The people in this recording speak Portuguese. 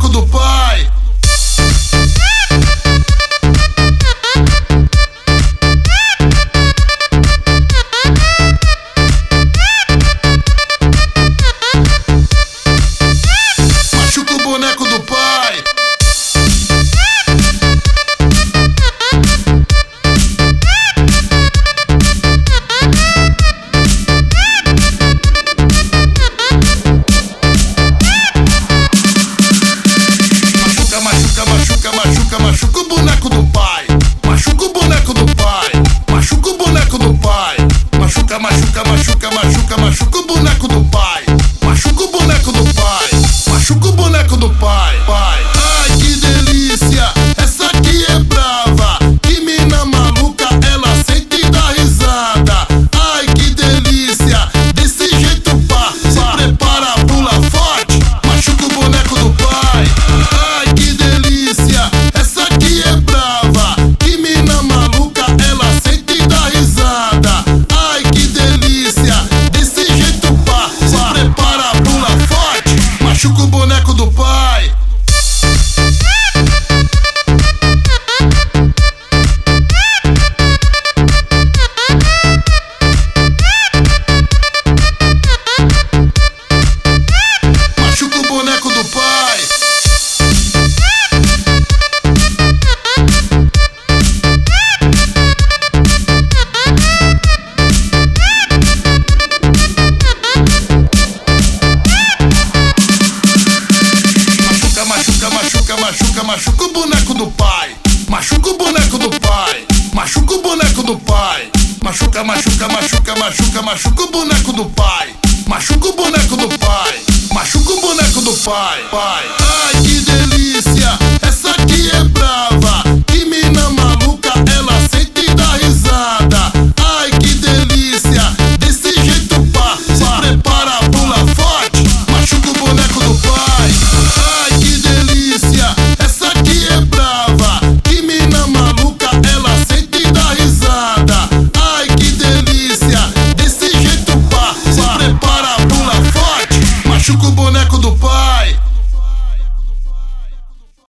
boneco do pai. Machuca o boneco do pai. Machuca o boneco do pai. Machuca o boneco do pai. Machuca o boneco do pai. Machuca o boneco do pai. Machuca o boneco do pai. Machuca o boneco do pai. Pai. Ai, que delícia, essa aqui é brava. Que mina maluca, ela sente e dá risada. Ai, que delícia, desse jeito pá. Se prepara, pula forte. Machuca o boneco do pai. Ai, que delícia, essa aqui é brava. Que mina maluca, ela sente e dá risada. Ai, que delícia, desse jeito pá. Se prepara, pula forte. Machuca o boneco do pai. Machuca o boneco do pai. Machuca o boneco do pai. Machuca o boneco do pai. Machuca o boneco do pai. Machuca o boneco do pai. Machuca o boneco do pai. Machuca o boneco do pai. Pai. Ai, que delícia, essa aqui é brava. Que mina maluca, ela sente e dá risada. Ai, que delícia, desse jeito pá. Se prepara, pula forte. Machuca o boneco do pai. Ai, que delícia, essa aqui é brava. Que mina maluca, ela sente e dá risada. Ai, que delícia, desse jeito pá. Se prepara, pula forte. Machuca o boneco.